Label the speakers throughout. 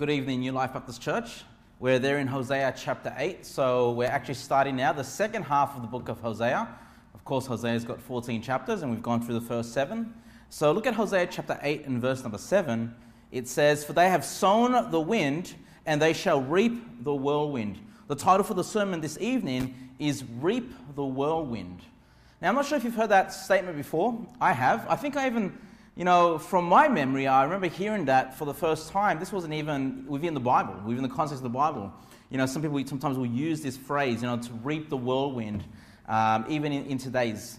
Speaker 1: Good evening, New Life Baptist Church. We're there in Hosea chapter 8, so we're actually starting now the second half of the book of Hosea. Of course, Hosea's got 14 chapters, and we've gone through the first 7. So look at Hosea chapter 8 and verse number 7. It says, "For they have sown the wind, and they shall reap the whirlwind." The title for the sermon this evening is Reap the Whirlwind. Now, I'm not sure if you've heard that statement before. I have. I think I even... from my memory, I remember hearing that for the first time. This wasn't even within the Bible, within the context of the Bible. Some people sometimes will use this phrase, to reap the whirlwind, even in today's,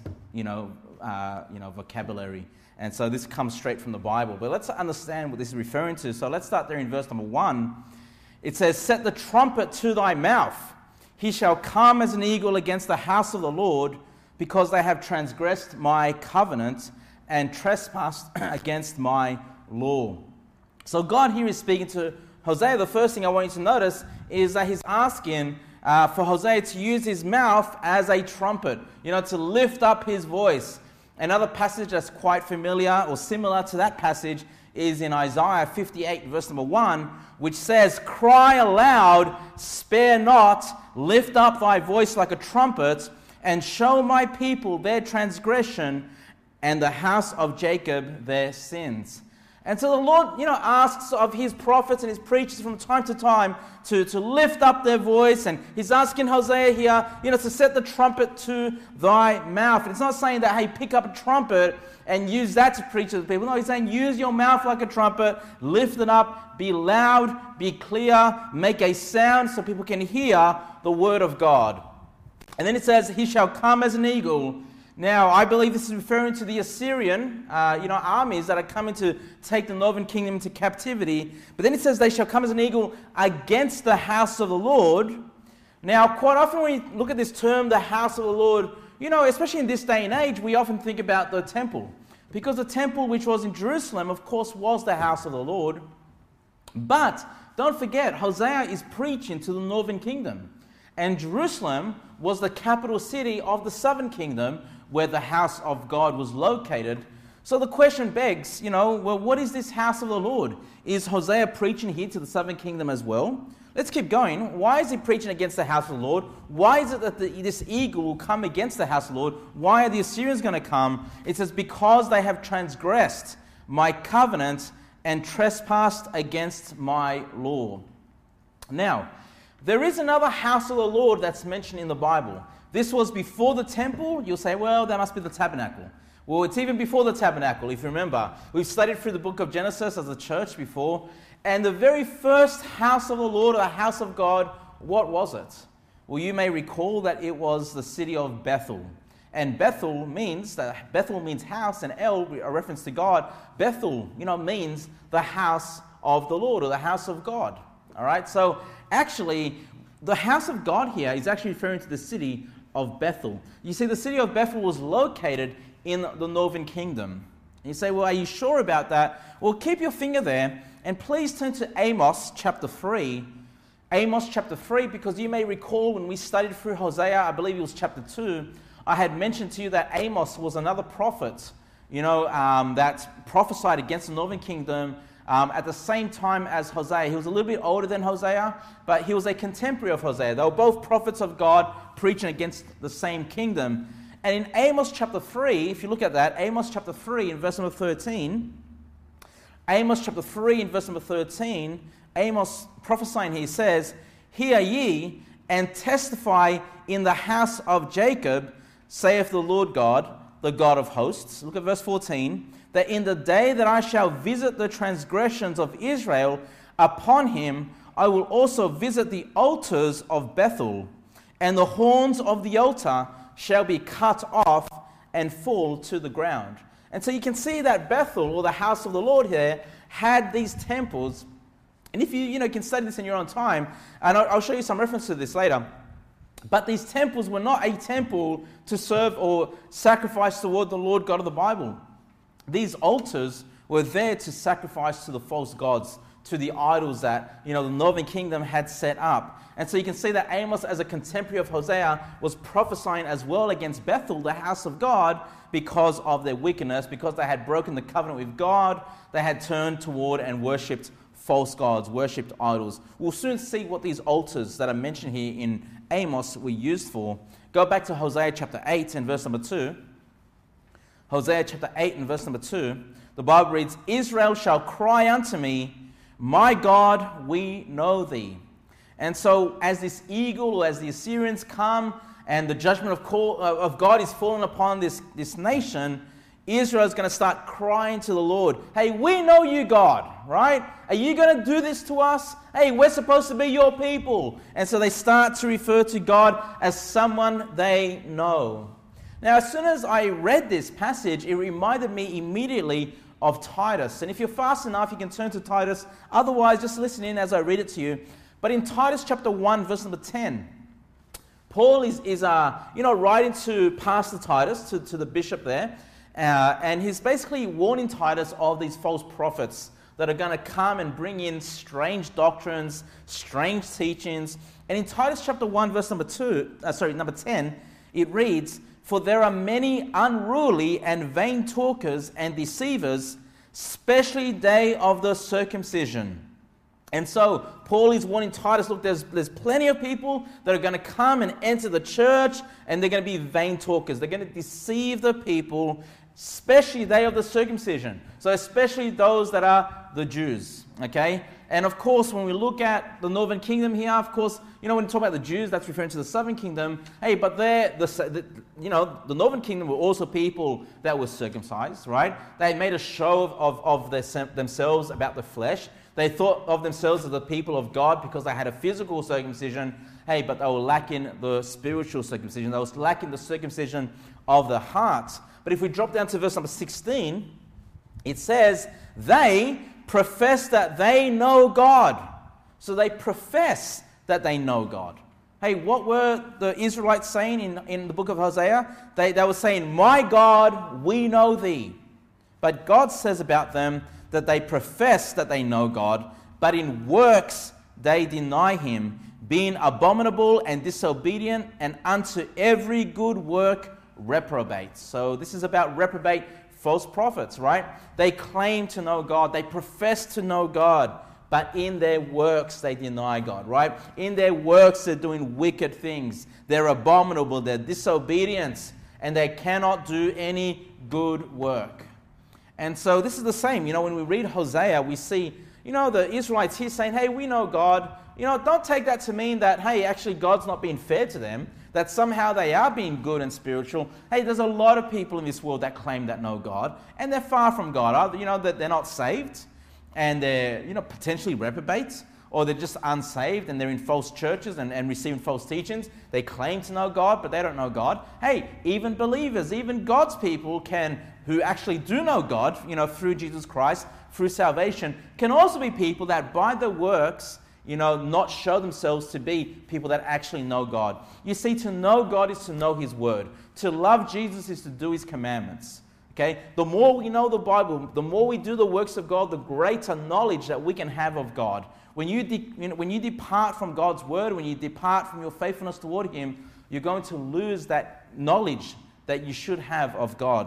Speaker 1: vocabulary. And so this comes straight from the Bible. But let's understand what this is referring to. So let's start there in verse number 1. It says, "Set the trumpet to thy mouth. He shall come as an eagle against the house of the Lord, because they have transgressed my covenant and trespassed against my law." So God here is speaking to Hosea. The first thing I want you to notice is that he's asking for Hosea to use his mouth as a trumpet, to lift up his voice. Another passage that's quite familiar or similar to that passage is in Isaiah 58, verse number 1, which says, "Cry aloud, spare not, lift up thy voice like a trumpet, and show my people their transgression, and the house of Jacob their sins." And so the Lord, asks of his prophets and his preachers from time to time to lift up their voice. And he's asking Hosea here, to set the trumpet to thy mouth. And it's not saying that, hey, pick up a trumpet and use that to preach to the people. No, he's saying use your mouth like a trumpet, lift it up, be loud, be clear, make a sound so people can hear the word of God. And then it says, "He shall come as an eagle." Now, I believe this is referring to the Assyrian, armies that are coming to take the northern kingdom into captivity. But then it says, "They shall come as an eagle against the house of the Lord." Now, quite often when you look at this term, the house of the Lord, especially in this day and age, we often think about the temple. Because the temple, which was in Jerusalem, of course, was the house of the Lord. But don't forget, Hosea is preaching to the northern kingdom. And Jerusalem was the capital city of the southern kingdom, where the house of God was located. So the question begs, what is this house of the Lord? Is Hosea preaching here to the southern kingdom as well? Let's keep going. Why is he preaching against the house of the Lord? Why is it that this eagle will come against the house of the Lord? Why are the Assyrians going to come? It says, "Because they have transgressed my covenant and trespassed against my law." Now, there is another house of the Lord that's mentioned in the Bible. This was before the temple. You'll say, well, that must be the tabernacle. Well, it's even before the tabernacle, if you remember. We've studied through the book of Genesis as a church before. And the very first house of the Lord, or the house of God, what was it? Well, you may recall that it was the city of Bethel. And Bethel means house, and El, a reference to God. Bethel, means the house of the Lord, or the house of God. All right, so actually, the house of God here is actually referring to the city of Bethel. You see, the city of Bethel was located in the northern kingdom. And you say, well, are you sure about that? Well, keep your finger there, and please turn to Amos chapter 3. Amos chapter 3, because you may recall when we studied through Hosea, I believe it was chapter 2, I had mentioned to you that Amos was another prophet, that prophesied against the northern kingdom, at the same time as Hosea. He was a little bit older than Hosea, but he was a contemporary of Hosea. They were both prophets of God preaching against the same kingdom. And in Amos chapter 3, if you look at that, Amos chapter 3 in verse number 13, Amos chapter 3 in verse number 13, Amos prophesying here says, "Hear ye, and testify in the house of Jacob, saith the Lord God, the God of hosts." Look at verse 14. "That in the day that I shall visit the transgressions of Israel, upon him I will also visit the altars of Bethel, and the horns of the altar shall be cut off and fall to the ground." And so you can see that Bethel, or the house of the Lord here, had these temples. And if you can study this in your own time, and I'll show you some reference to this later. But these temples were not a temple to serve or sacrifice toward the Lord God of the Bible. These altars were there to sacrifice to the false gods, to the idols that, the northern kingdom had set up. And so you can see that Amos, as a contemporary of Hosea, was prophesying as well against Bethel, the house of God, because of their wickedness, because they had broken the covenant with God, they had turned toward and worshipped false gods, worshipped idols. We'll soon see what these altars that are mentioned here in Amos were used for. Go back to Hosea chapter 8 and verse number 2. Hosea chapter 8 and verse number 2. The Bible reads, Israel shall cry unto me, my God, we know thee. And so as this eagle, or as the Assyrians come, and the judgment of God is falling upon this nation, Israel is going to start crying to the Lord, hey, we know you, God, right? Are you going to do this to us? Hey, we're supposed to be your people. And so they start to refer to God as someone they know. Now, as soon as I read this passage, it reminded me immediately of Titus. And if you're fast enough, you can turn to Titus. Otherwise, just listen in as I read it to you. But in Titus chapter 1, verse number 10, Paul is writing to Pastor Titus, to the bishop there, and he's basically warning Titus of these false prophets that are going to come and bring in strange doctrines, strange teachings. And in Titus chapter 1, verse number 10, it reads, for there are many unruly and vain talkers and deceivers, especially they of the circumcision. And so Paul is warning Titus, look, there's plenty of people that are going to come and enter the church, and they're going to be vain talkers. They're going to deceive the people, especially they of the circumcision. So especially those that are the Jews, okay? And of course, when we look at the northern kingdom here, of course, when we talk about the Jews, that's referring to the southern kingdom. Hey, but the northern kingdom were also people that were circumcised, right? They made a show of themselves about the flesh. They thought of themselves as the people of God because they had a physical circumcision. Hey, but they were lacking the spiritual circumcision. They were lacking the circumcision of the heart. But if we drop down to verse number 16, it says, they profess that they know God. So they profess that they know God. Hey, what were the Israelites saying in the book of Hosea? They were saying, my God, we know thee. But God says about them that they profess that they know God, but in works they deny him, being abominable and disobedient, and unto every good work reprobate. So this is about reprobate false prophets, right? They claim to know God, they profess to know God, but in their works they deny God, right? In their works they're doing wicked things. They're abominable, they're disobedient, and they cannot do any good work. And so this is the same. When we read Hosea, we see, the Israelites here saying, hey, we know God. Don't take that to mean that, hey, actually God's not being fair to them, that somehow they are being good and spiritual. Hey, there's a lot of people in this world that claim that know God, and they're far from God. That they're not saved, and they're, potentially reprobates, or they're just unsaved, and they're in false churches and receiving false teachings. They claim to know God, but they don't know God. Hey, even believers, even God's people who actually do know God, through Jesus Christ, through salvation, can also be people that by their works, not show themselves to be people that actually know God. You see, to know God is to know his word. To love Jesus is to do his commandments. Okay? The more we know the Bible, the more we do the works of God, the greater knowledge that we can have of God. When you depart from God's word, when you depart from your faithfulness toward him, you're going to lose that knowledge that you should have of God.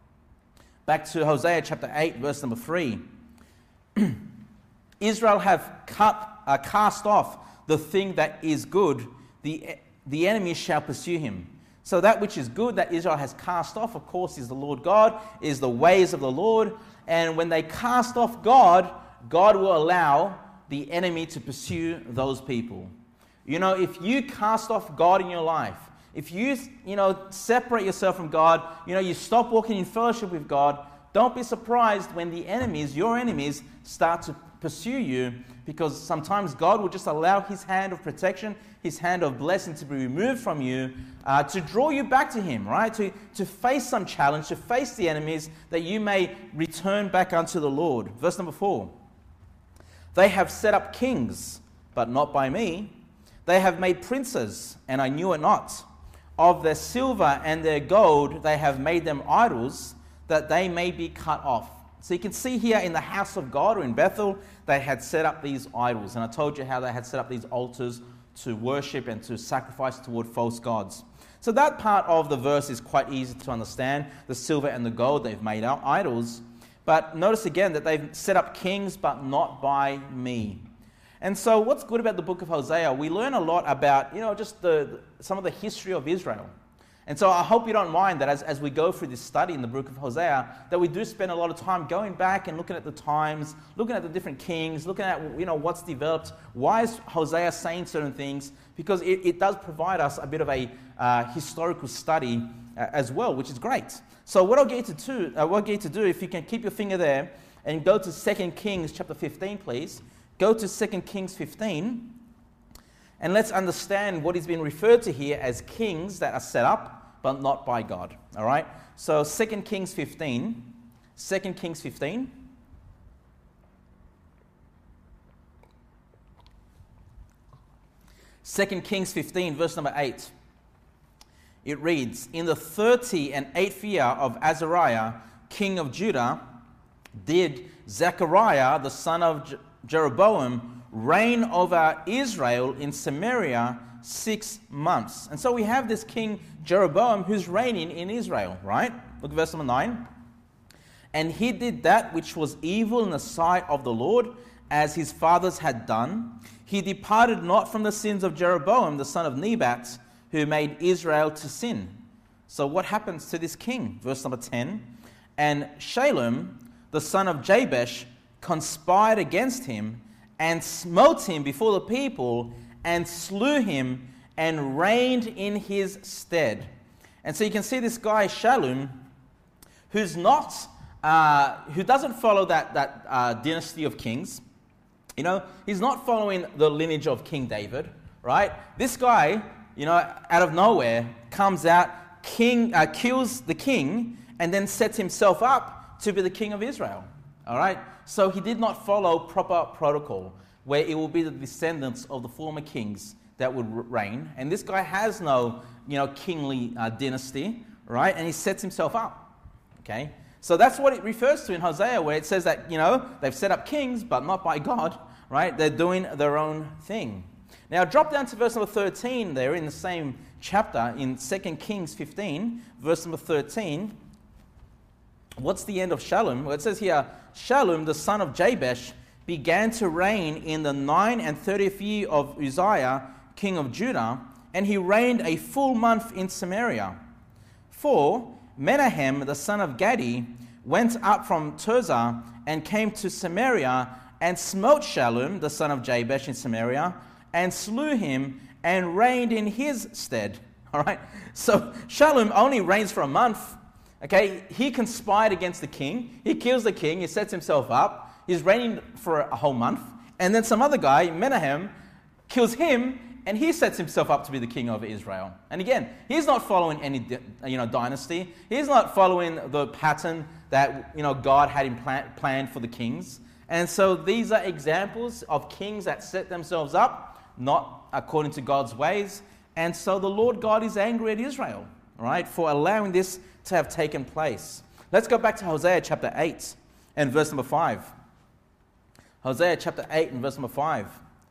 Speaker 1: Back to Hosea chapter 8, verse number 3. Israel have cast off the thing that is good, the enemy shall pursue him. So that which is good that Israel has cast off, of course, is the Lord God, is the ways of the Lord. And when they cast off God, God will allow the enemy to pursue those people. If you cast off God in your life, if you, separate yourself from God, you stop walking in fellowship with God, don't be surprised when the enemies, your enemies, start to pursue you, because sometimes God will just allow his hand of protection, his hand of blessing to be removed from you, to draw you back to him, right? To face some challenge, to face the enemies, that you may return back unto the Lord. Verse number 4. They have set up kings, but not by me. They have made princes, and I knew it not. Of their silver and their gold they have made them idols, that they may be cut off. So you can see here in the house of God, or in Bethel, they had set up these idols. And I told you how they had set up these altars to worship and to sacrifice toward false gods. So that part of the verse is quite easy to understand. The silver and the gold, they've made idols. But notice again that they've set up kings, but not by me. And so what's good about the book of Hosea, we learn a lot about, just some of the history of Israel. And so I hope you don't mind that as we go through this study in the book of Hosea, that we do spend a lot of time going back and looking at the times, looking at the different kings, looking at what's developed, why is Hosea saying certain things, because it does provide us a bit of a historical study as well, which is great. So what I'll get you to do, if you can keep your finger there and go to 2 Kings chapter 15, please. Go to 2 Kings 15, and let's understand what is being referred to here as kings that are set up, but not by God. All right? So 2 Kings 15. 2 Kings 15. Second Kings 15, verse number 8. It reads, "In the 38th year of Azariah, king of Judah, did Zechariah, the son of Jeroboam, reign over Israel in Samaria 6 months." And so we have this king Jeroboam who's reigning in Israel, right? Look at verse number 9. "And he did that which was evil in the sight of the Lord, as his fathers had done. He departed not from the sins of Jeroboam, the son of Nebat, who made Israel to sin." So what happens to this king? Verse number 10. "And Shallum, the son of Jabesh, conspired against him, and smote him before the people, and slew him, and reigned in his stead." And so you can see this guy Shallum, who doesn't follow that dynasty of kings. He's not following the lineage of King David, right? This guy, out of nowhere, comes out, kills the king, and then sets himself up to be the king of Israel. All right? So he did not follow proper protocol, where it will be the descendants of the former kings that would reign. And this guy has no, kingly dynasty, right? And he sets himself up. Okay? So that's what it refers to in Hosea, where it says that, they've set up kings, but not by God, right? They're doing their own thing. Now, drop down to verse number 13 there in the same chapter, in 2 Kings 15, verse number 13. What's the end of Shallum? Well, it says here, "Shallum, the son of Jabesh, began to reign in the 39th year of Uzziah, king of Judah, and he reigned a full month in Samaria. For Menahem, the son of Gadi, went up from Tirzah and came to Samaria and smote Shallum, the son of Jabesh, in Samaria, and slew him and reigned in his stead." All right? So Shallum only reigns for a month. Okay? He conspired against the king. He kills the king. He sets himself up. He's reigning for a whole month. And then some other guy, Menahem, kills him, and he sets himself up to be the king of Israel. And again, he's not following any dynasty. He's not following the pattern that God had planned for the kings. And so these are examples of kings that set themselves up, not according to God's ways. And so the Lord God is angry at Israel, right, for allowing this to have taken place. Let's go back to Hosea chapter 8 and verse number 5. Hosea chapter 8 and verse number 5.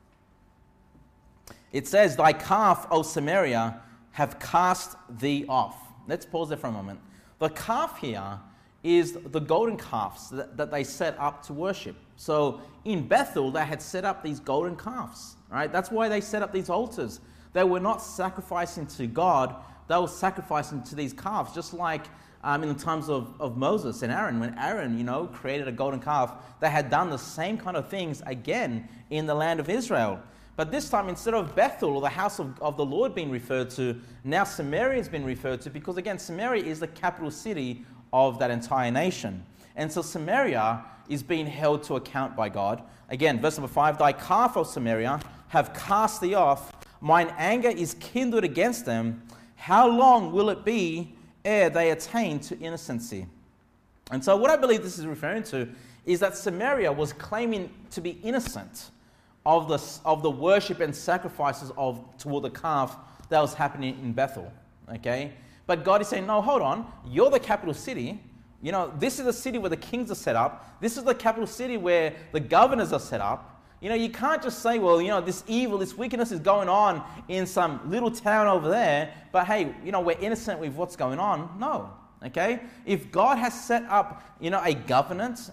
Speaker 1: It says, "Thy calf, O Samaria, have cast thee off." Let's pause there for a moment. The calf here is the golden calves that they set up to worship. So in Bethel, they had set up these golden calves. Right? That's why they set up these altars. They were not sacrificing to God, they were sacrificing to these calves, just like in the times of Moses and Aaron. When Aaron, created a golden calf, they had done the same kind of things again in the land of Israel. But this time, instead of Bethel, or the house of the Lord, being referred to, now Samaria has been referred to, because again, Samaria is the capital city of that entire nation. And so Samaria is being held to account by God. Again, verse number 5, "Thy calf, O Samaria, have cast thee off. Mine anger is kindled against them. How long will it be ere they attain to innocency?" And so what I believe this is referring to is that Samaria was claiming to be innocent of the worship and sacrifices toward the calf that was happening in Bethel. Okay? But God is saying, no, hold on. You're the capital city. This is the city where the kings are set up. This is the capital city where the governors are set up. You can't just say, well, this evil, this wickedness is going on in some little town over there, but hey, we're innocent with what's going on. No. Okay, if God has set up, a government,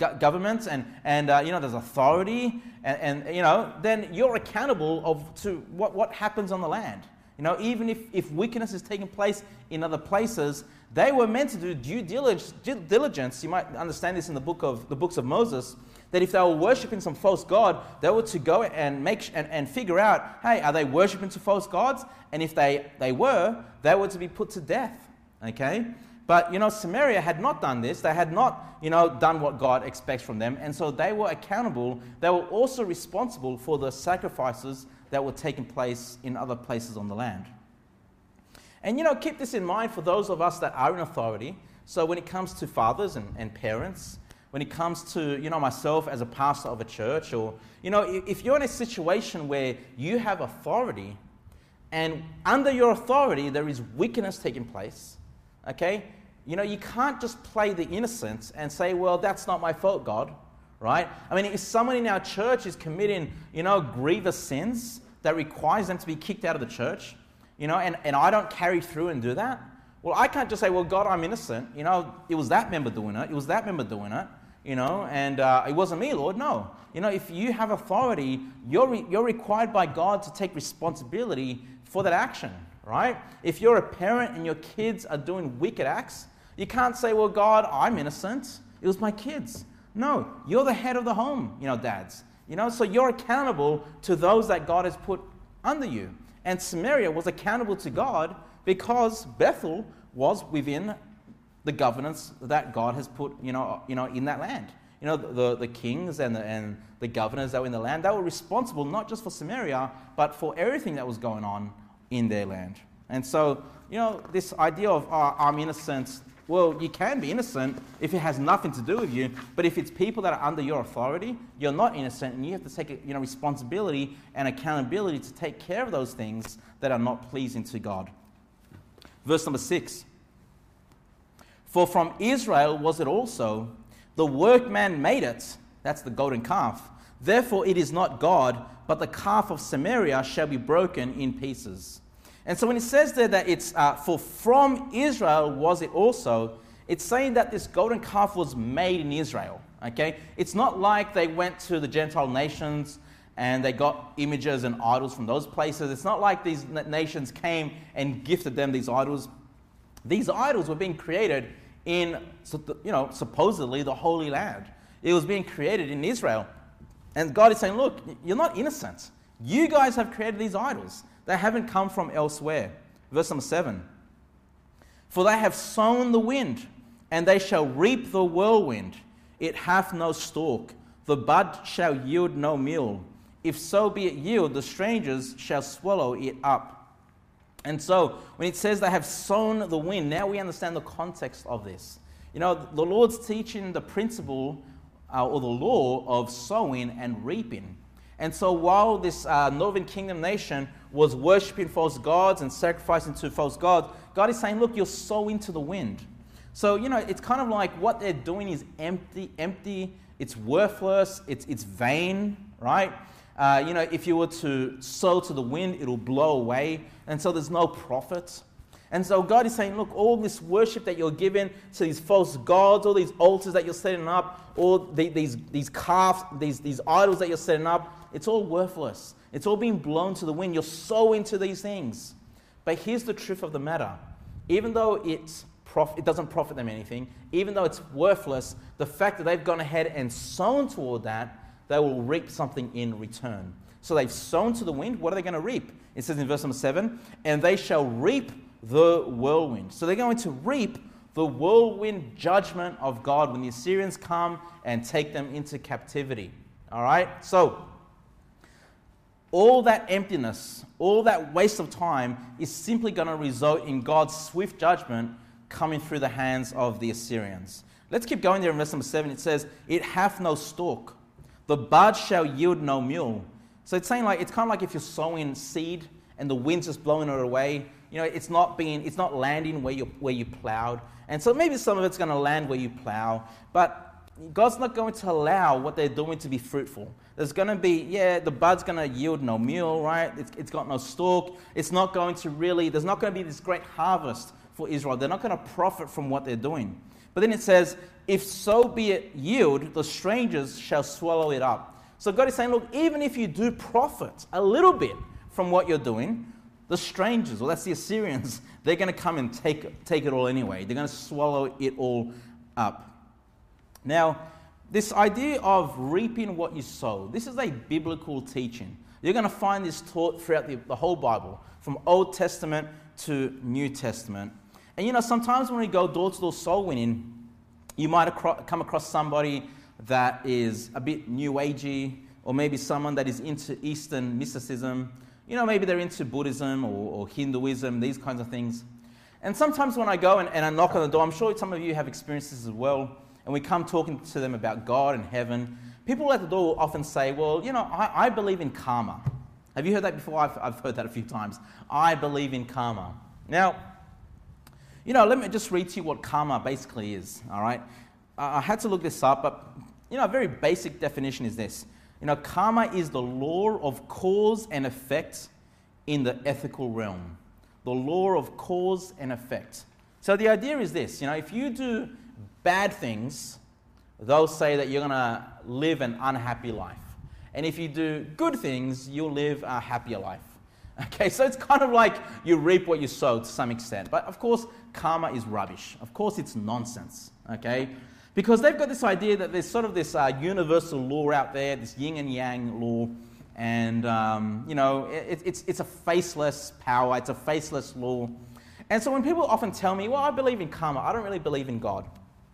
Speaker 1: and there's authority, and then you're accountable to what happens on the land. Even if wickedness is taking place in other places, they were meant to do due diligence. You might understand this in the books of Moses, that if they were worshiping some false god, they were to go and figure out, hey, are they worshiping some false gods? And if they were to be put to death. Okay. But, Samaria had not done this. They had not, done what God expects from them. And so they were accountable. They were also responsible for the sacrifices that were taking place in other places on the land. And, keep this in mind for those of us that are in authority. So when it comes to fathers and parents, when it comes to, myself as a pastor of a church, or, if you're in a situation where you have authority and under your authority there is wickedness taking place, okay, you can't just play the innocent and say, well, that's not my fault, God, right? I mean, if someone in our church is committing, grievous sins that requires them to be kicked out of the church, and I don't carry through and do that, well, I can't just say, well, God, I'm innocent. It was that member doing it. It was that member doing it, and it wasn't me, Lord. No. If you have authority, you're required by God to take responsibility for that action. Right? If you're a parent and your kids are doing wicked acts, you can't say, well, God, I'm innocent. It was my kids. No, you're the head of the home, dads. So you're accountable to those that God has put under you. And Samaria was accountable to God because Bethel was within the governance that God has put, in that land. The kings and the governors that were in the land, they were responsible not just for Samaria, but for everything that was going on in their land. And so, this idea of I'm innocent, well, you can be innocent if it has nothing to do with you, but if it's people that are under your authority, you're not innocent, and you have to take responsibility and accountability to take care of those things that are not pleasing to God. Verse number 6. For from Israel was it also, the workman made it, that's the golden calf. Therefore it is not God, but the calf of Samaria shall be broken in pieces. And so when it says there that it's, for from Israel was it also, it's saying that this golden calf was made in Israel, okay? It's not like they went to the Gentile nations and they got images and idols from those places. It's not like these nations came and gifted them these idols. These idols were being created in, supposedly the Holy Land. It was being created in Israel. And God is saying, look, you're not innocent. You guys have created these idols. They haven't come from elsewhere. Verse number 7. For they have sown the wind, and they shall reap the whirlwind. It hath no stalk. The bud shall yield no meal. If so be it yield, the strangers shall swallow it up. And so, when it says they have sown the wind, now we understand the context of this. The Lord's teaching the principle or the law of sowing and reaping. And so while this northern kingdom nation was worshipping false gods and sacrificing to false gods, God is saying, look, you're sowing to the wind. So, it's kind of like what they're doing is empty, it's worthless, it's vain, right? If you were to sow to the wind, it'll blow away. And so there's no profit. And so God is saying, look, all this worship that you're giving to these false gods, all these altars that you're setting up, all these calves, these idols that you're setting up, it's all worthless. It's all being blown to the wind. You're so into these things. But here's the truth of the matter. Even though it doesn't profit them anything, even though it's worthless, the fact that they've gone ahead and sown toward that, they will reap something in return. So they've sown to the wind. What are they going to reap? It says in verse number 7, and they shall reap the whirlwind. So they're going to reap the whirlwind judgment of God when the Assyrians come and take them into captivity. All right? So all that emptiness, all that waste of time is simply going to result in God's swift judgment coming through the hands of the Assyrians. Let's keep going there in verse number 7. It says, it hath no stalk. The bud shall yield no meal. So it's saying it's kind of like if you're sowing seed and the wind's just blowing it away. It's not landing where you plowed. And so maybe some of it's going to land where you plow, but God's not going to allow what they're doing to be fruitful. There's going to be, the bud's going to yield no meal, right? It's got no stalk. It's not going to there's not going to be this great harvest for Israel. They're not going to profit from what they're doing. But then it says, if so be it yield, the strangers shall swallow it up. So God is saying, look, even if you do profit a little bit from what you're doing, the strangers, well, that's the Assyrians, they're going to come and take it all anyway. They're going to swallow it all up. Now, this idea of reaping what you sow, this is a biblical teaching. You're going to find this taught throughout the whole Bible, from Old Testament to New Testament. And sometimes when we go door-to-door soul winning, you might come across somebody that is a bit new agey, or maybe someone that is into Eastern mysticism. Maybe they're into Buddhism or Hinduism, these kinds of things. And sometimes when I go and I knock on the door, I'm sure some of you have experienced this as well, and we come talking to them about God and heaven, people at the door will often say, well, I believe in karma. Have you heard that before? I've heard that a few times. I believe in karma. Now, let me just read to you what karma basically is, all right? I had to look this up, but, a very basic definition is this. Karma is the law of cause and effect in the ethical realm. The law of cause and effect. So the idea is this, if you do bad things, they'll say that you're going to live an unhappy life. And if you do good things, you'll live a happier life. Okay, so it's kind of like you reap what you sow to some extent. But of course, karma is rubbish. Of course, it's nonsense. Okay? Because they've got this idea that there's sort of this universal law out there, this yin and yang law. And, it's a faceless power. It's a faceless law. And so when people often tell me, well, I believe in karma, I don't really believe in God.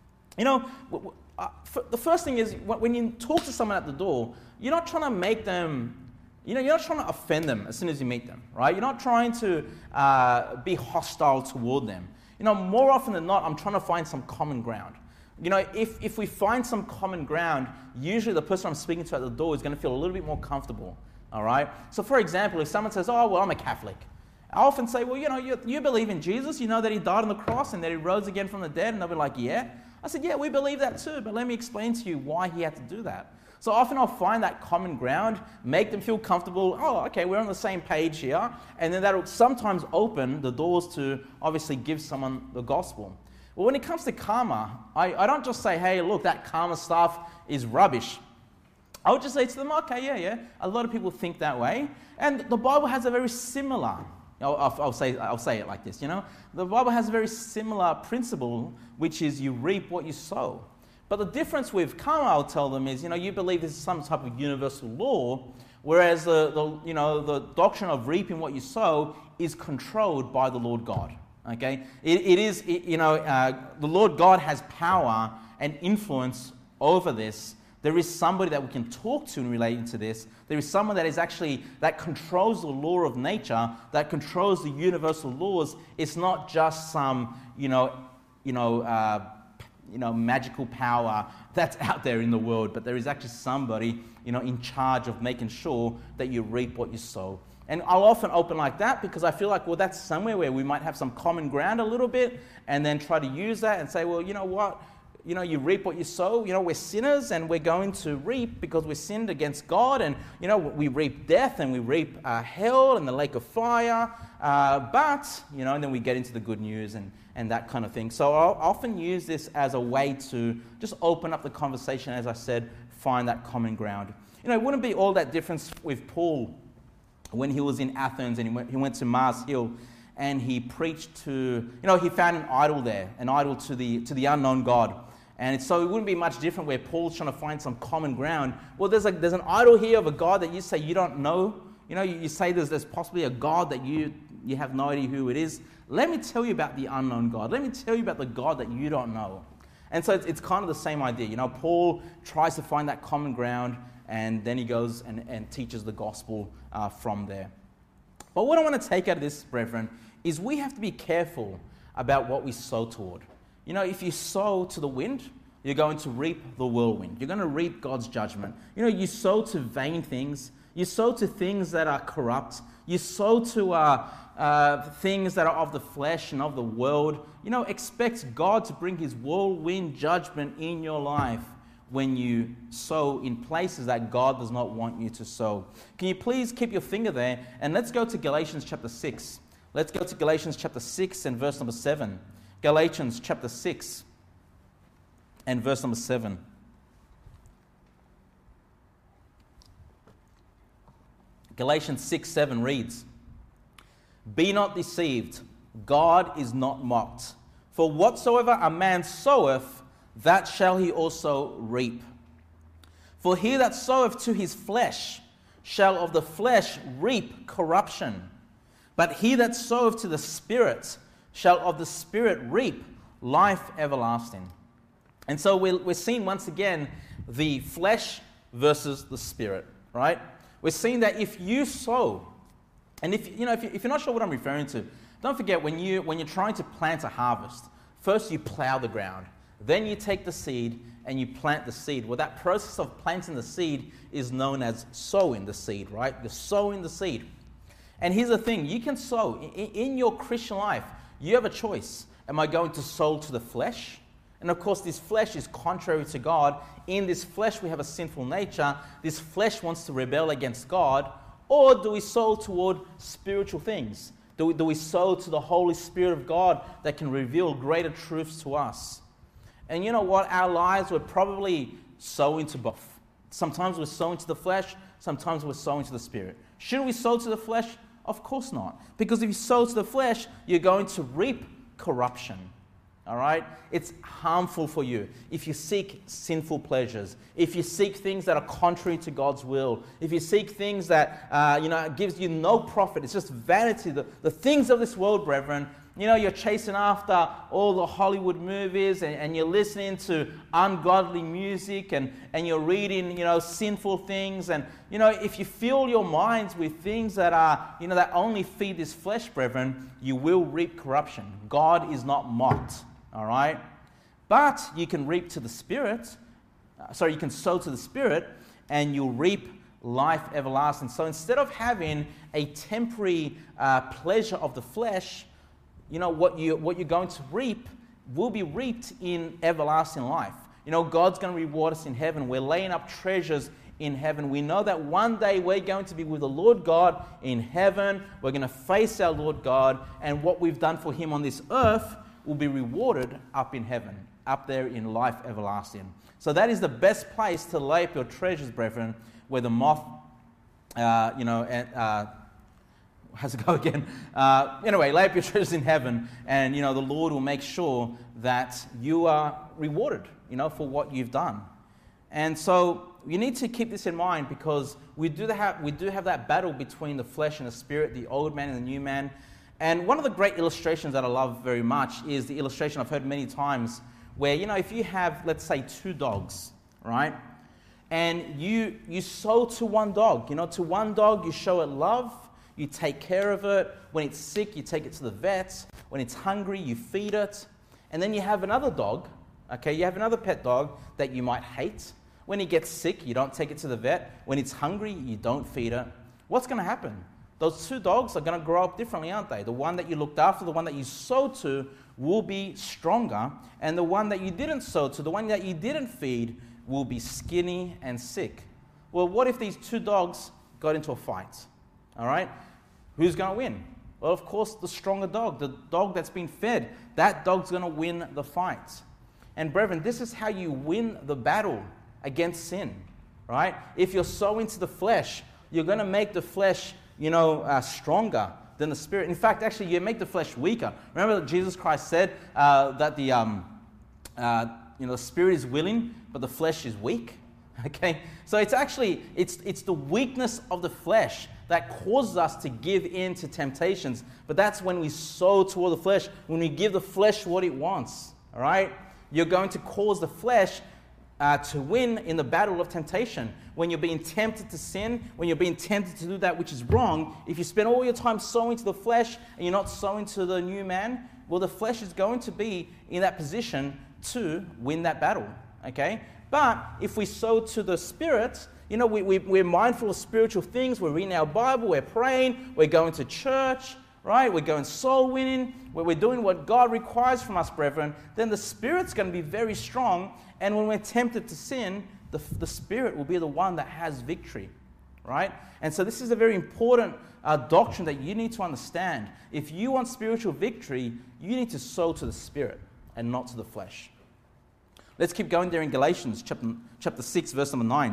Speaker 1: The first thing is, when you talk to someone at the door, you're not trying to make them, you're not trying to offend them as soon as you meet them, right? You're not trying to be hostile toward them. More often than not, I'm trying to find some common ground. If we find some common ground, usually the person I'm speaking to at the door is going to feel a little bit more comfortable, all right? So for example, if someone says, oh, well, I'm a Catholic, I often say, well, you believe in Jesus, you know that he died on the cross and that he rose again from the dead, and they'll be like, yeah. I said, yeah, we believe that too, but let me explain to you why he had to do that. So often I'll find that common ground, make them feel comfortable. Oh, okay, we're on the same page here. And then that'll sometimes open the doors to obviously give someone the gospel. Well, when it comes to karma, I don't just say, hey, look, that karma stuff is rubbish. I would just say to them, okay, yeah. A lot of people think that way. And the Bible has a very similar, I'll say it like this, The Bible has a very similar principle, which is you reap what you sow. But the difference with karma, I'll tell them, is, you believe this is some type of universal law, whereas the doctrine of reaping what you sow is controlled by the Lord God. Okay, the Lord God has power and influence over this. There is somebody that we can talk to in relating to this. There is someone that controls the law of nature, that controls the universal laws. It's not just some, magical power that's out there in the world, but there is actually somebody, in charge of making sure that you reap what you sow. And I'll often open like that because I feel like, well, that's somewhere where we might have some common ground a little bit, and then try to use that and say, well, you know what? You reap what you sow. We're sinners and we're going to reap because we sinned against God, and, we reap death and we reap hell and the lake of fire. And then we get into the good news and that kind of thing. So I'll often use this as a way to just open up the conversation, as I said, find that common ground. It wouldn't be all that different with Paul when he was in Athens and he went to Mars Hill and he preached to, he found an idol there, an idol to the unknown God. And so it wouldn't be much different where Paul's trying to find some common ground. Well, there's an idol here of a God that you say you don't know. You say there's possibly a God that you have no idea who it is. Let me tell you about the unknown God. Let me tell you about the God that you don't know. And so it's kind of the same idea. Paul tries to find that common ground, and then he goes and teaches the gospel from there. But what I want to take out of this, brethren, is we have to be careful about what we sow toward. If you sow to the wind, you're going to reap the whirlwind. You're going to reap God's judgment. You sow to vain things. You sow to things that are corrupt. You sow to things that are of the flesh and of the world. Expect God to bring his whirlwind judgment in your life when you sow in places that God does not want you to sow. Can you please keep your finger there? And let's go to Galatians chapter 6. Let's go to Galatians chapter 6 and verse number 7. Galatians chapter 6 and verse number 7. Galatians 6:7 reads, "Be not deceived, God is not mocked. For whatsoever a man soweth, that shall he also reap. For he that soweth to his flesh shall of the flesh reap corruption. But he that soweth to the Spirit shall of the Spirit reap life everlasting." And so we're seeing once again the flesh versus the Spirit, right? We're seeing that if you sow, and if you're not sure what I'm referring to, don't forget when you're trying to plant a harvest, first you plow the ground, then you take the seed and you plant the seed. Well, that process of planting the seed is known as sowing the seed, right? You're sowing the seed. And here's the thing, you can sow. In your Christian life, you have a choice. Am I going to sow to the flesh? And of course, this flesh is contrary to God. In this flesh, we have a sinful nature. This flesh wants to rebel against God. Or do we sow toward spiritual things? Do we sow to the Holy Spirit of God that can reveal greater truths to us? And you know what? Our lives, we're probably sowing to both. Sometimes we're sowing to the flesh. Sometimes we're sowing to the Spirit. Should we sow to the flesh? Of course not. Because if you sow to the flesh, you're going to reap corruption. All right? It's harmful for you if you seek sinful pleasures, if you seek things that are contrary to God's will, if you seek things that gives you no profit. It's just vanity. The things of this world, brethren, you're chasing after all the Hollywood movies and you're listening to ungodly music and you're reading, sinful things. And, if you fill your minds with things that are, that only feed this flesh, brethren, you will reap corruption. God is not mocked. All right? But you can reap to the Spirit. You can sow to the Spirit and you'll reap life everlasting. So instead of having a temporary pleasure of the flesh, what you're going to reap will be reaped in everlasting life. God's going to reward us in heaven. We're laying up treasures in heaven. We know that one day we're going to be with the Lord God in heaven. We're going to face our Lord God, and what we've done for Him on this earth will be rewarded up in heaven, up there in life everlasting. So that is the best place to lay up your treasures, brethren, where the moth, how's it go again? Anyway, lay up your treasures in heaven, and the Lord will make sure that you are rewarded, for what you've done. And so you need to keep this in mind, because we do have that battle between the flesh and the Spirit, the old man and the new man. And one of the great illustrations that I love very much is the illustration I've heard many times where, if you have, let's say, two dogs, right? And you sow to one dog. To one dog you show it love, you take care of it. When it's sick, you take it to the vet. When it's hungry, you feed it. And then you have another dog, okay? You have another pet dog that you might hate. When it gets sick, you don't take it to the vet. When it's hungry, you don't feed it. What's going to happen? Those two dogs are going to grow up differently, aren't they? The one that you looked after, the one that you sowed to, will be stronger. And the one that you didn't sow to, the one that you didn't feed, will be skinny and sick. Well, what if these two dogs got into a fight? All right? Who's going to win? Well, of course, the stronger dog, the dog that's been fed. That dog's going to win the fight. And brethren, this is how you win the battle against sin, right? If you're sowing to the flesh, you're going to make the flesh stronger than the Spirit. In fact, actually, you make the flesh weaker. Remember that Jesus Christ said that the Spirit is willing, but the flesh is weak. Okay, so it's actually it's the weakness of the flesh that causes us to give in to temptations. But that's when we sow toward the flesh, when we give the flesh what it wants. All right, you're going to cause the flesh to win in the battle of temptation. When you're being tempted to sin, when you're being tempted to do that which is wrong, if you spend all your time sowing to the flesh and you're not sowing to the new man, well, the flesh is going to be in that position to win that battle, okay? But if we sow to the Spirit, we're mindful of spiritual things, we're reading our Bible, we're praying, we're going to church, right? We're going soul winning, we're doing what God requires from us, brethren, then the Spirit's going to be very strong. And when we're tempted to sin, the Spirit will be the one that has victory. right? And so this is a very important doctrine that you need to understand. If you want spiritual victory, you need to sow to the Spirit and not to the flesh. Let's keep going there in Galatians chapter 6, verse number 9.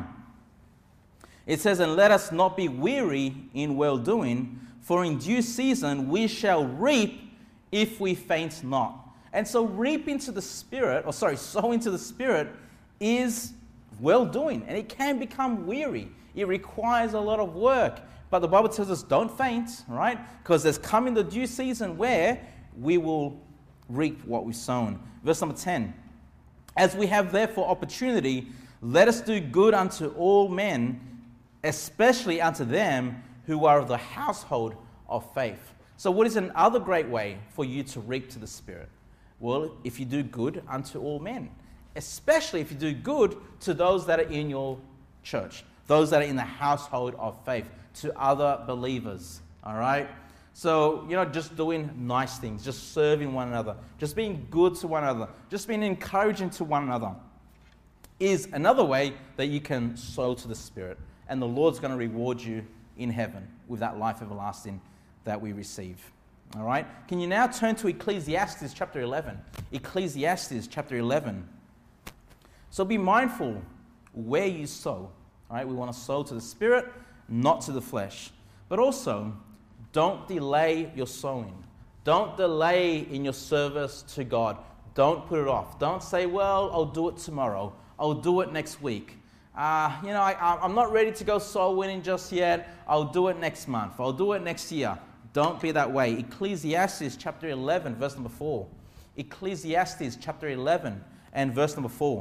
Speaker 1: It says, "And let us not be weary in well-doing, for in due season we shall reap if we faint not." And so reap into the Spirit, sow into the Spirit is well-doing, and it can become weary. It requires a lot of work. But the Bible tells us don't faint, right? Because there's coming the due season where we will reap what we've sown. Verse number 10. "As we have therefore opportunity, let us do good unto all men, especially unto them who are of the household of faith." So what is another great way for you to reap to the Spirit? Well, if you do good unto all men, especially if you do good to those that are in your church, those that are in the household of faith, to other believers, all right? So, just doing nice things, just serving one another, just being good to one another, just being encouraging to one another is another way that you can sow to the Spirit. And the Lord's going to reward you in heaven with that life everlasting that we receive. All right? Can you now turn to Ecclesiastes chapter 11? Ecclesiastes chapter 11. So be mindful where you sow. All right? We want to sow to the Spirit, not to the flesh. But also, don't delay your sowing. Don't delay in your service to God. Don't put it off. Don't say, well, I'll do it tomorrow. I'll do it next week. I'm not ready to go soul winning just yet. I'll do it next month. I'll do it next year. Don't be that way. Ecclesiastes chapter 11, verse number 4. Ecclesiastes chapter 11 and verse number 4.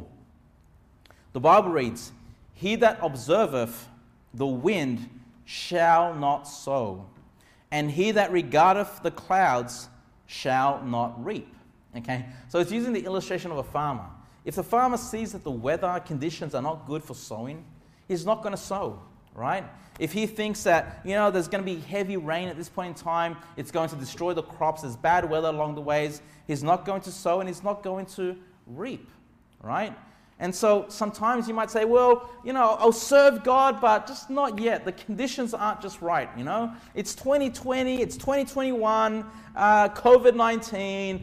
Speaker 1: The Bible reads, "He that observeth the wind shall not sow, and he that regardeth the clouds shall not reap." Okay? So it's using the illustration of a farmer. If the farmer sees that the weather conditions are not good for sowing, he's not going to sow, right? If he thinks that, there's going to be heavy rain at this point in time, it's going to destroy the crops, there's bad weather along the ways, he's not going to sow and he's not going to reap, right? And so sometimes you might say, well, I'll serve God, but just not yet. The conditions aren't just right, It's 2020, it's 2021, COVID-19,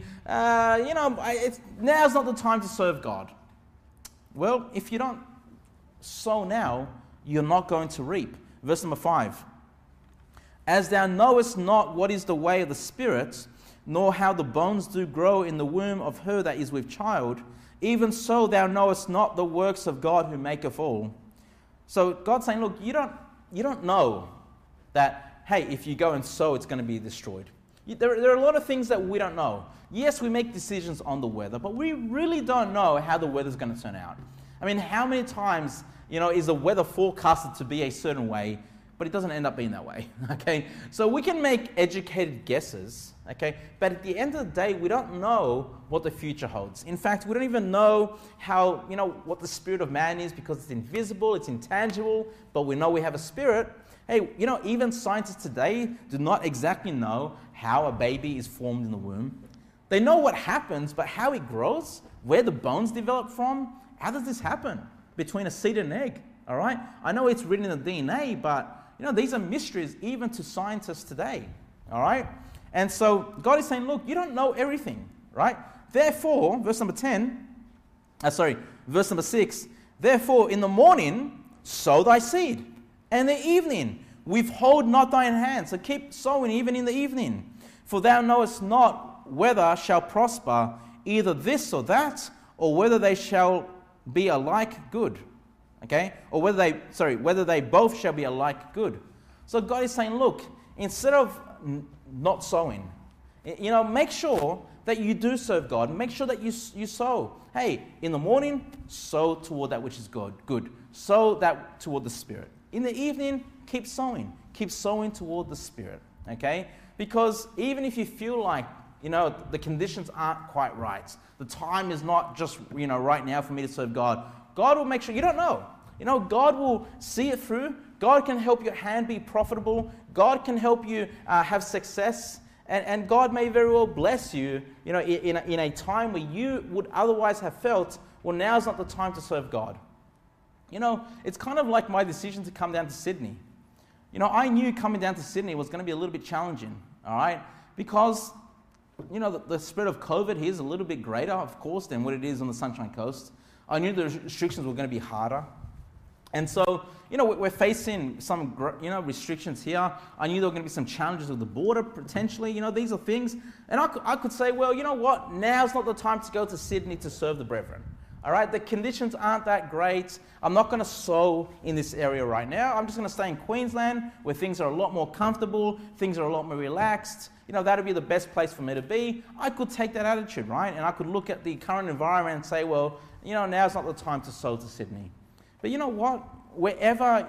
Speaker 1: now's not the time to serve God. Well, if you don't sow now, you're not going to reap. Verse number 5. "As thou knowest not what is the way of the Spirit, nor how the bones do grow in the womb of her that is with child, even so thou knowest not the works of God who maketh all." So God's saying, look, you don't know that, hey, if you go and sow, it's going to be destroyed. There are a lot of things that we don't know. Yes, we make decisions on the weather, but we really don't know how the weather's going to turn out. I mean, how many times, is the weather forecasted to be a certain way, but it doesn't end up being that way, okay? So we can make educated guesses, okay? But at the end of the day, we don't know what the future holds. In fact, we don't even know how, what the spirit of man is, because it's invisible, it's intangible, but we know we have a spirit. Hey, even scientists today do not exactly know how a baby is formed in the womb. They know what happens, but how it grows, where the bones develop from, how does this happen between a seed and an egg, all right? I know it's written in the DNA, but, these are mysteries even to scientists today, all right? And so God is saying, look, you don't know everything, right? Therefore, verse number 6, "Therefore in the morning sow thy seed, and in the evening withhold not thine hand." So keep sowing even in the evening. "For thou knowest not whether shall prosper either this or that, or whether they shall be alike good." Okay? Or whether they both shall be alike good. So God is saying, look, instead of not sowing, make sure that you do serve God. Make sure that you sow. Hey, in the morning, sow toward that which is good. Sow that toward the Spirit. In the evening, keep sowing. Keep sowing toward the Spirit. Okay? Because even if you feel like, the conditions aren't quite right, the time is not just, right now for me to serve God, God will make sure, you don't know. God will see it through. God can help your hand be profitable. God can help you have success. And God may very well bless you, in a time where you would otherwise have felt, well, now's not the time to serve God. It's kind of like my decision to come down to Sydney. I knew coming down to Sydney was going to be a little bit challenging, all right? Because, the spread of COVID here is a little bit greater, of course, than what it is on the Sunshine Coast. I knew the restrictions were going to be harder. And so, we're facing some, restrictions here. I knew there were going to be some challenges with the border, potentially. These are things. And I could say, well, you know what? Now's not the time to go to Sydney to serve the brethren. All right? The conditions aren't that great. I'm not going to sow in this area right now. I'm just going to stay in Queensland where things are a lot more comfortable. Things are a lot more relaxed. That'll be the best place for me to be. I could take that attitude, right? And I could look at the current environment and say, well, now's not the time to sow to Sydney. But you know what? Wherever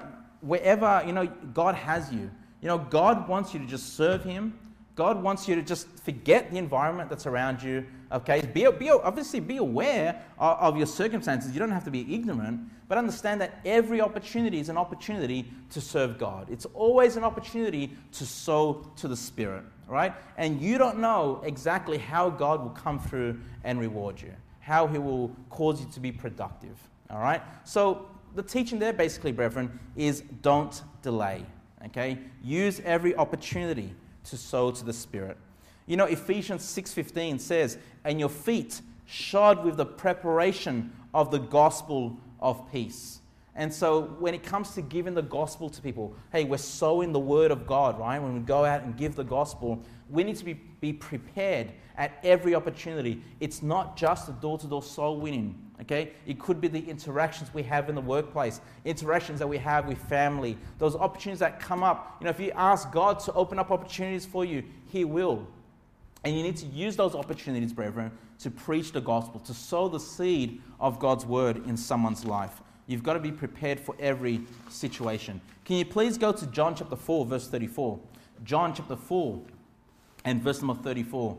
Speaker 1: God has you, God wants you to just serve Him. God wants you to just forget the environment that's around you. Okay, obviously be aware of your circumstances. You don't have to be ignorant, but understand that every opportunity is an opportunity to serve God. It's always an opportunity to sow to the Spirit, right? And you don't know exactly how God will come through and reward you, how He will cause you to be productive. All right. So the teaching there, basically, brethren, is don't delay. Okay, use every opportunity to sow to the Spirit. Ephesians 6:15 says, "And your feet shod with the preparation of the gospel of peace." And so when it comes to giving the gospel to people, hey, we're sowing the word of God, right? When we go out and give the gospel, we need to be prepared at every opportunity. It's not just the door-to-door soul winning, okay? It could be the interactions we have in the workplace, interactions that we have with family, those opportunities that come up. If you ask God to open up opportunities for you, He will. And you need to use those opportunities, brethren, to preach the gospel, to sow the seed of God's word in someone's life. You've got to be prepared for every situation. Can you please go to John chapter 4, verse 34? John chapter 4 and verse number 34.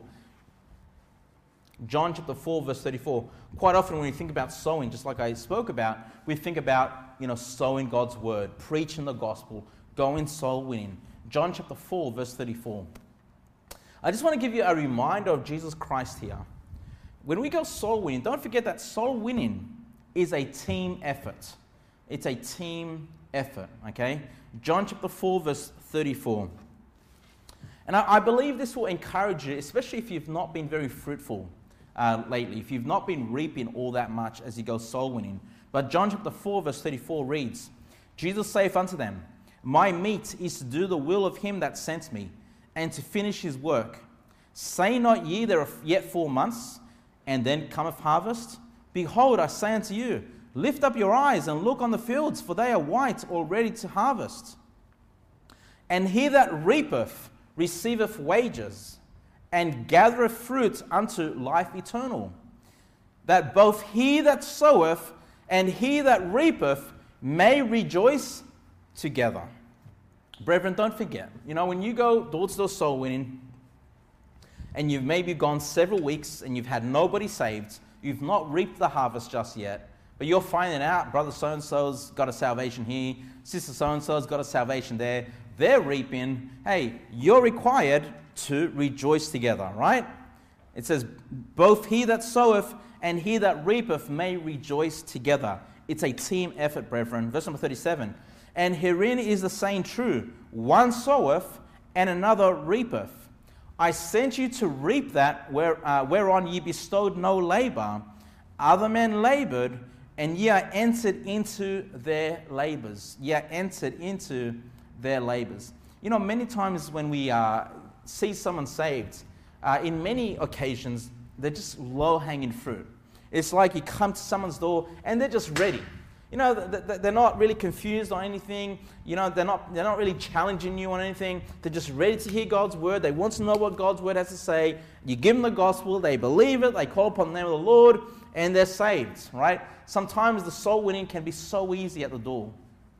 Speaker 1: John chapter 4, verse 34. Quite often when we think about sowing, just like I spoke about, we think about, sowing God's word, preaching the gospel, going soul winning. John chapter 4, verse 34. I just want to give you a reminder of Jesus Christ here. When we go soul winning, don't forget that soul winning is a team effort. It's a team effort, okay? John chapter 4, verse 34. And I believe this will encourage you, especially if you've not been very fruitful lately, if you've not been reaping all that much as you go soul winning. But John chapter 4, verse 34 reads, "Jesus saith unto them, My meat is to do the will of him that sent me, and to finish his work. Say not ye, there are yet 4 months, and then cometh harvest? Behold, I say unto you, lift up your eyes and look on the fields, for they are white already to harvest. And he that reapeth receiveth wages, and gathereth fruit unto life eternal, that both he that soweth and he that reapeth may rejoice together." Brethren, don't forget, when you go door-to-door soul winning, and you've maybe gone several weeks and you've had nobody saved, you've not reaped the harvest just yet, but you're finding out brother so-and-so's got a salvation here, sister so-and-so's got a salvation there, they're reaping, hey, you're required to rejoice together, right? It says, both he that soweth and he that reapeth may rejoice together. It's a team effort, brethren. Verse number 37, "And herein is the saying true, one soweth and another reapeth. I sent you to reap that whereon ye bestowed no labour. Other men laboured, and ye are entered into their labours." Ye are entered into their labours. Many times when we see someone saved, in many occasions, they're just low-hanging fruit. It's like you come to someone's door and they're just ready. They're not really confused on anything. They're not really challenging you on anything. They're just ready to hear God's word. They want to know what God's word has to say. You give them the gospel. They believe it. They call upon the name of the Lord, and they're saved, right? Sometimes the soul winning can be so easy at the door.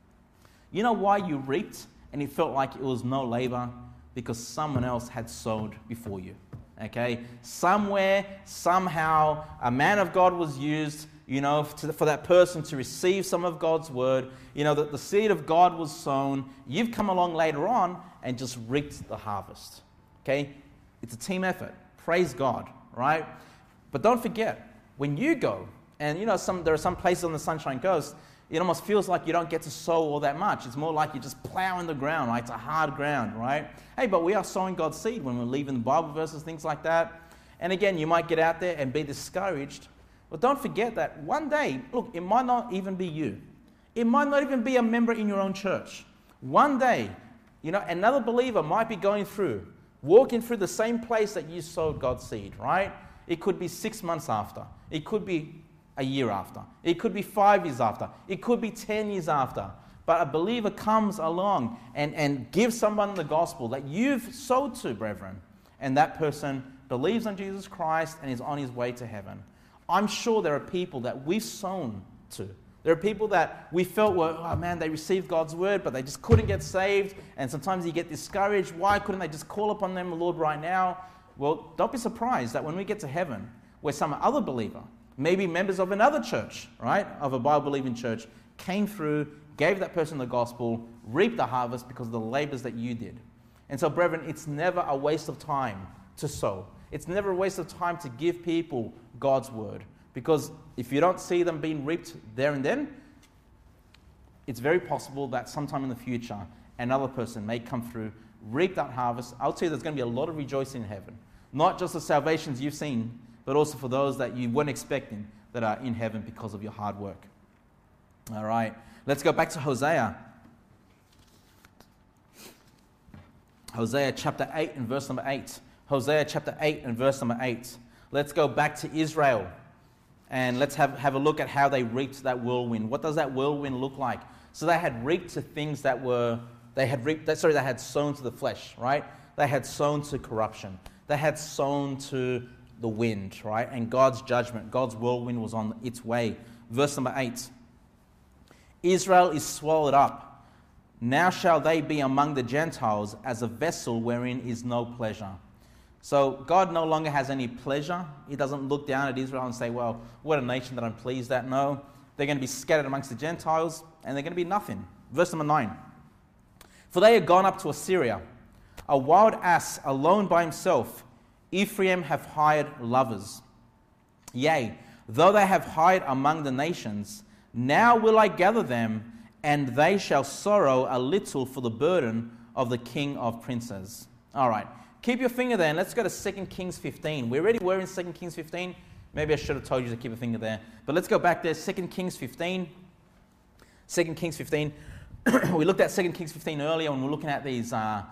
Speaker 1: You know why you reaped and it felt like it was no labor? Because someone else had sowed before you, okay? Somewhere, somehow, a man of God was used, for that person to receive some of God's word. That the seed of God was sown. You've come along later on and just reaped the harvest, okay? It's a team effort. Praise God, right? But don't forget, when you go, and there are some places on the Sunshine Coast, it almost feels like you don't get to sow all that much. It's more like you're just plowing the ground, right? It's a hard ground, right? Hey, but we are sowing God's seed when we're leaving the Bible verses, things like that. And again, you might get out there and be discouraged. But don't forget that one day, look, it might not even be you. It might not even be a member in your own church. One day, another believer might be walking through the same place that you sowed God's seed, right? It could be 6 months after. It could be a year after. It could be 5 years after. It could be 10 years after. But a believer comes along and gives someone the gospel that you've sowed to, brethren, and that person believes on Jesus Christ and is on his way to heaven. I'm sure there are people that we've sown to. There are people that we felt they received God's word, but they just couldn't get saved. And sometimes you get discouraged. Why couldn't they just call upon them, the Lord, right now? Well, don't be surprised that when we get to heaven, where some other believer, maybe members of another church, right, of a Bible-believing church, came through, gave that person the gospel, reaped the harvest because of the labors that you did. And so, brethren, it's never a waste of time to sow. It's never a waste of time to give people God's word. Because if you don't see them being reaped there and then, it's very possible that sometime in the future, another person may come through, reap that harvest. I'll tell you there's going to be a lot of rejoicing in heaven. Not just the salvations you've seen, but also for those that you weren't expecting that are in heaven because of your hard work. All right, let's go back to Hosea. Hosea chapter 8 and verse number 8. Hosea chapter 8 and verse number 8. Let's go back to Israel. And let's have a look at how they reaped that whirlwind. What does that whirlwind look like? So they had reaped to things they had sown to the flesh, right? They had sown to corruption. They had sown to the wind, right? And God's judgment, God's whirlwind was on its way. Verse number 8. Israel is swallowed up. Now shall they be among the Gentiles as a vessel wherein is no pleasure. So God no longer has any pleasure. He doesn't look down at Israel and say, well, what a nation that I'm pleased at. No, they're going to be scattered amongst the Gentiles and they're going to be nothing. Verse number 9. For they are gone up to Assyria, a wild ass alone by himself. Ephraim have hired lovers. Yea, though they have hired among the nations, now will I gather them, and they shall sorrow a little for the burden of the king of princes. All right. Keep your finger there and let's go to 2 Kings 15. We already were in 2 Kings 15. Maybe I should have told you to keep a finger there. But let's go back there. 2 Kings 15. 2 Kings 15. We looked at 2 Kings 15 earlier when we were looking at these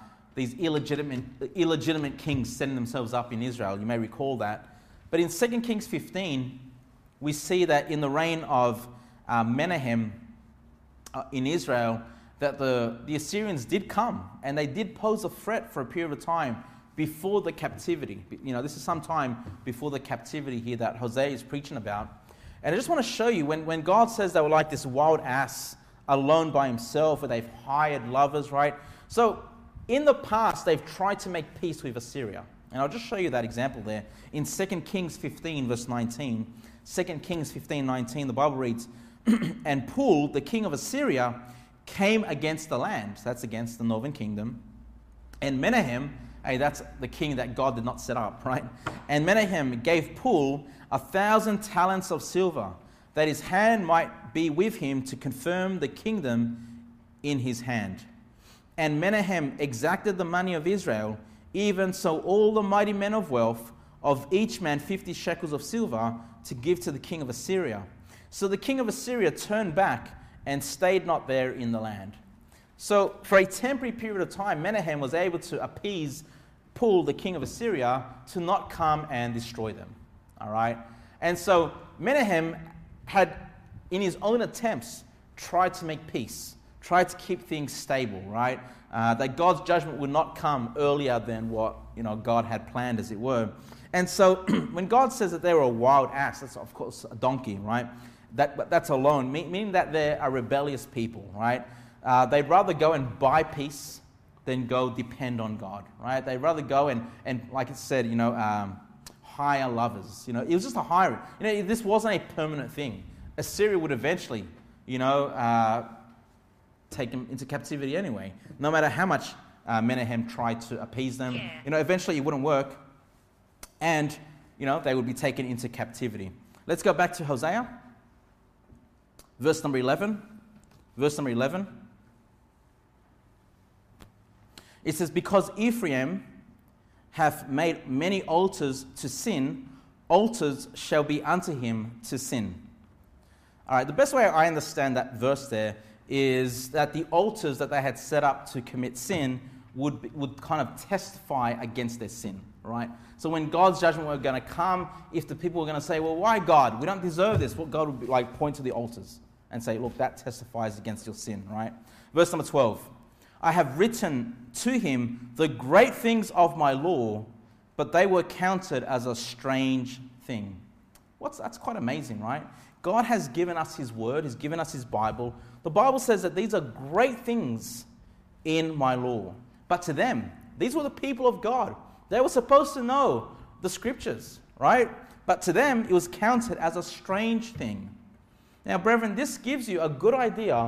Speaker 1: illegitimate kings setting themselves up in Israel. You may recall that. But in 2 Kings 15, we see that in the reign of Menahem in Israel, that the Assyrians did come and they did pose a threat for a period of time before the captivity. This is some time before the captivity here that Hosea is preaching about. And I just want to show you, when God says they were like this wild ass alone by himself, or they've hired lovers, right? So in the past, they've tried to make peace with Assyria. And I'll just show you that example there. In 2 Kings 15, verse 19, 2 Kings 15, 19, the Bible reads, and Pul, the king of Assyria, came against the land. That's against the northern kingdom. And Menahem, that's the king that God did not set up, right? And Menahem gave Pul 1,000 talents of silver, that his hand might be with him to confirm the kingdom in his hand. And Menahem exacted the money of Israel, even so all the mighty men of wealth, of each man 50 shekels of silver, to give to the king of Assyria. So the king of Assyria turned back and stayed not there in the land. So for a temporary period of time, Menahem was able to appease Pul, the king of Assyria, to not come and destroy them. All right? And so Menahem had, in his own attempts, tried to make peace, tried to keep things stable, right? That God's judgment would not come earlier than what God had planned, as it were. And so when God says that they were a wild ass, that's of course a donkey, right? That's alone, meaning that they're a rebellious people, right? They'd rather go and buy peace than go depend on God, right? They'd rather go and like it said, hire lovers. It was just a hiring. This wasn't a permanent thing. Assyria would eventually, take them into captivity anyway. No matter how much Menahem tried to appease them, eventually it wouldn't work, and they would be taken into captivity. Let's go back to Hosea. Verse number 11. Verse number 11. It says, because Ephraim hath made many altars to sin, altars shall be unto him to sin. All right, the best way I understand that verse there is that the altars that they had set up to commit sin would kind of testify against their sin, right? So when God's judgment were going to come, if the people were going to say, well, why God? We don't deserve this. Well, God would be like point to the altars and say, look, that testifies against your sin, right? Verse number 12. I have written to him the great things of my law, but they were counted as a strange thing. That's quite amazing, right? God has given us his word. He's given us his Bible. The Bible says that these are great things in my law. But to them, these were the people of God. They were supposed to know the scriptures, right? But to them, it was counted as a strange thing. Now, brethren, this gives you a good idea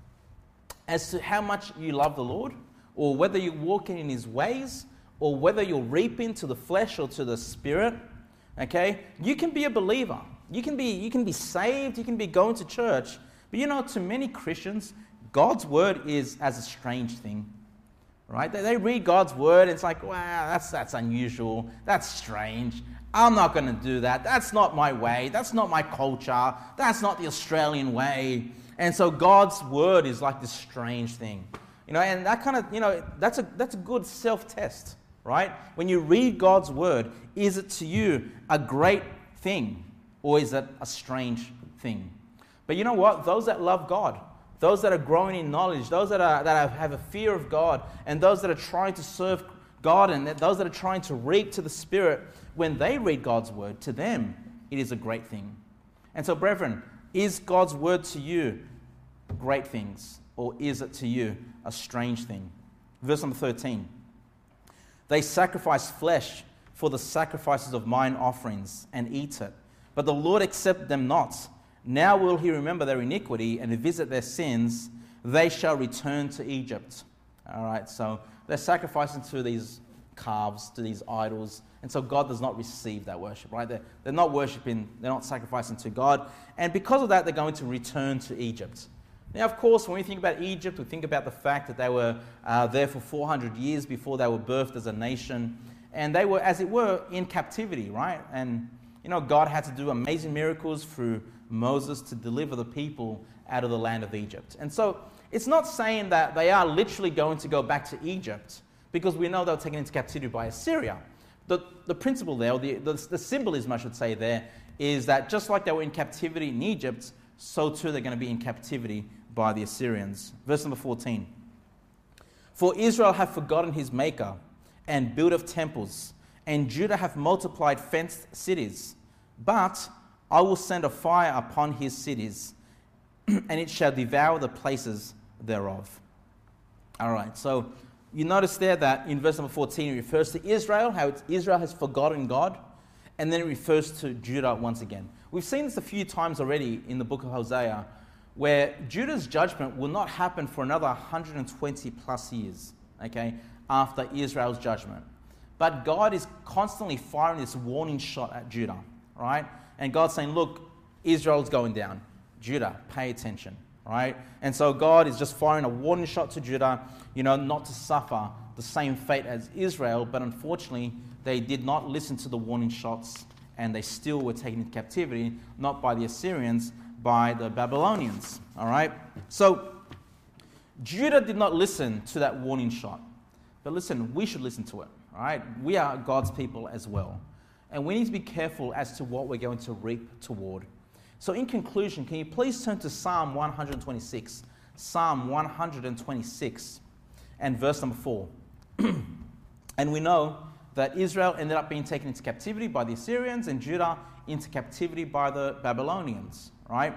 Speaker 1: as to how much you love the Lord, or whether you're walking in his ways, or whether you're reaping to the flesh or to the spirit. Okay? You can be a believer. You can be saved. You can be going to church. But you know, to many Christians, God's word is as a strange thing. Right? They read God's word, and it's like, wow, that's unusual. That's strange. I'm not going to do that. That's not my way. That's not my culture. That's not the Australian way. And so God's word is like this strange thing. You know, and that kind of, you know, that's a good self-test, right? When you read God's word, is it to you a great thing, or is it a strange thing? But you know what? Those that love God, those that are growing in knowledge, those that have a fear of God, and those that are trying to serve God, and those that are trying to reap to the Spirit, when they read God's word, to them, it is a great thing. And so, brethren, is God's word to you great things, or is it to you a strange thing? Verse number 13. They sacrifice flesh for the sacrifices of mine offerings, and eat it. But the Lord accepted them not. Now will he remember their iniquity and visit their sins. They shall return to Egypt. All right, so they're sacrificing to these calves, to these idols. And so God does not receive that worship, right? They're not worshiping, they're not sacrificing to God. And because of that, they're going to return to Egypt. Now, of course, when we think about Egypt, we think about the fact that they were there for 400 years before they were birthed as a nation. And they were, as it were, in captivity, right? And, you know, God had to do amazing miracles through Moses to deliver the people out of the land of Egypt. And so it's not saying that they are literally going to go back to Egypt, because we know they were taken into captivity by Assyria. The principle there, or the symbolism, I should say, there, is that just like they were in captivity in Egypt, so too they're going to be in captivity by the Assyrians. Verse number 14. For Israel hath forgotten his maker, and buildeth temples, and Judah hath multiplied fenced cities. But I will send a fire upon his cities, and it shall devour the places thereof. All right, so you notice there that in verse number 14 it refers to Israel, how Israel has forgotten God, and then it refers to Judah once again. We've seen this a few times already in the book of Hosea, where Judah's judgment will not happen for another 120 plus years, okay, after Israel's judgment. But God is constantly firing this warning shot at Judah, right? And God's saying, look, Israel's going down. Judah, pay attention, right? And so God is just firing a warning shot to Judah, you know, not to suffer the same fate as Israel. But unfortunately, they did not listen to the warning shots, and they still were taken into captivity, not by the Assyrians, by the Babylonians, all right? So Judah did not listen to that warning shot. But listen, we should listen to it, all right? We are God's people as well. And we need to be careful as to what we're going to reap toward. So in conclusion, can you please turn to Psalm 126? Psalm 126 and verse number 4. And we know that Israel ended up being taken into captivity by the Assyrians, and Judah into captivity by the Babylonians, right?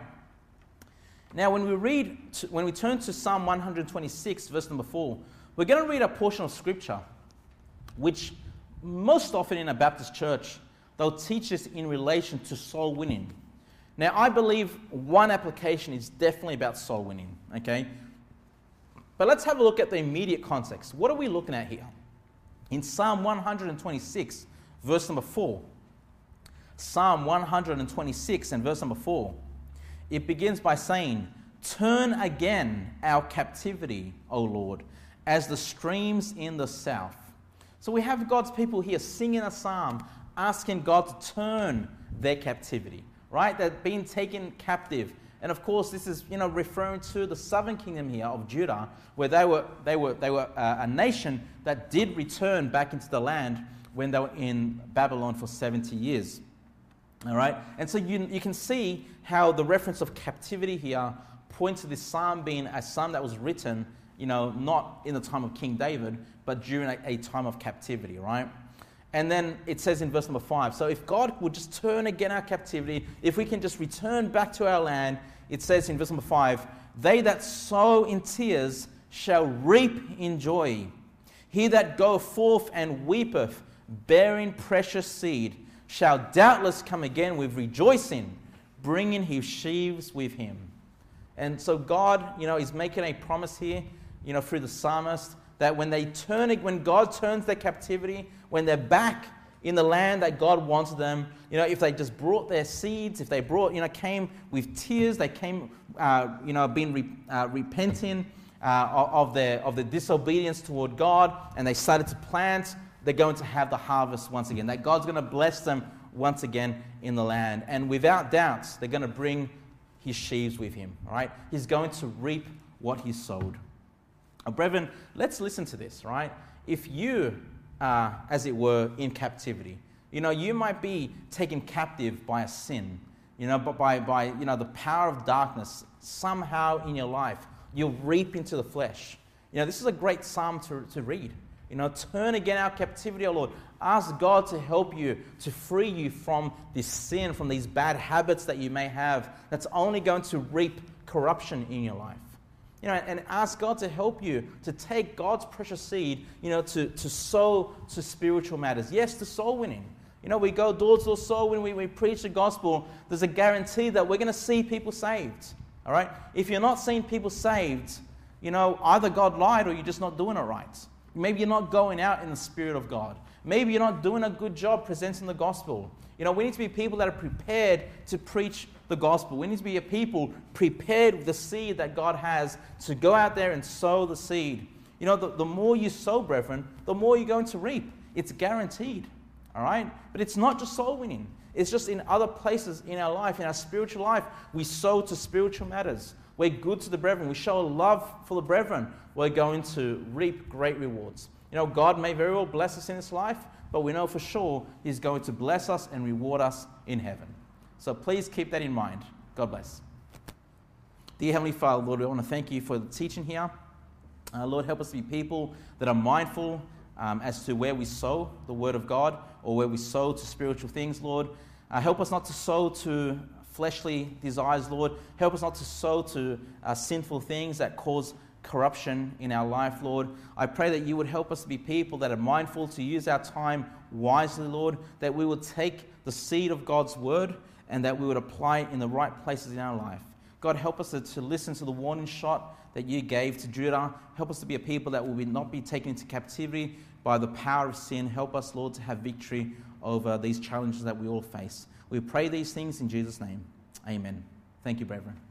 Speaker 1: Now when we turn to Psalm 126, verse number 4, we're going to read a portion of scripture which most often in a Baptist church, they'll teach us in relation to soul winning. Now, I believe one application is definitely about soul winning, okay? But let's have a look at the immediate context. What are we looking at here? In Psalm 126, verse number 4. Psalm 126 and verse number 4. it begins by saying, "Turn again our captivity, O Lord, as the streams in the south." So we have God's people here singing a psalm, asking God to turn their captivity, right? They're being taken captive. And of course, this is, referring to the southern kingdom here of Judah, where they were a nation that did return back into the land when they were in Babylon for 70 years. All right? And so you can see how the reference of captivity here points to this psalm being a psalm that was written, not in the time of King David, but during a time of captivity, right? And then it says in verse number 5, so if God would just turn again our captivity, if we can just return back to our land, it says in verse number 5, "They that sow in tears shall reap in joy. He that goeth forth and weepeth, bearing precious seed, shall doubtless come again with rejoicing, bringing his sheaves with him." And so God, is making a promise here, through the psalmist, that when God turns their captivity, when they're back in the land that God wanted them, if they just brought their seeds, if they came with tears, they came, repenting of their disobedience toward God, and they started to plant, they're going to have the harvest once again. That God's going to bless them once again in the land. And without doubt, they're going to bring his sheaves with him. All right? He's going to reap what he sowed. Brethren, let's listen to this, right? If you are, as it were, in captivity, you might be taken captive by a sin, but by the power of darkness somehow in your life, you'll reap into the flesh. This is a great psalm to read. Turn again our captivity, O Lord. Ask God to help you, to free you from this sin, from these bad habits that you may have that's only going to reap corruption in your life. And ask God to help you to take God's precious seed, to sow to spiritual matters. Yes, to soul winning. We go door to door soul winning, we preach the gospel. There's a guarantee that we're going to see people saved. All right? If you're not seeing people saved, either God lied or you're just not doing it right. Maybe you're not going out in the Spirit of God. Maybe you're not doing a good job presenting the gospel. We need to be people that are prepared to preach the gospel. We need to be a people prepared with the seed that God has to go out there and sow the seed. The more you sow, brethren, the more you're going to reap. It's guaranteed. All right? But it's not just soul winning. It's just in other places in our life, in our spiritual life, we sow to spiritual matters. We're good to the brethren. We show a love for the brethren. We're going to reap great rewards. God may very well bless us in this life, but we know for sure he's going to bless us and reward us in heaven. So please keep that in mind. God bless. Dear Heavenly Father, Lord, we want to thank you for the teaching here. Lord, help us to be people that are mindful as to where we sow the word of God or where we sow to spiritual things, Lord. Help us not to sow to fleshly desires, Lord. Help us not to sow to sinful things that cause corruption in our life, Lord. I pray that you would help us to be people that are mindful to use our time wisely, Lord, that we would take the seed of God's word and that we would apply it in the right places in our life. God, help us to listen to the warning shot that you gave to Judah. Help us to be a people that will not be taken into captivity by the power of sin. Help us, Lord, to have victory over these challenges that we all face. We pray these things in Jesus' name. Amen. Thank you, brethren.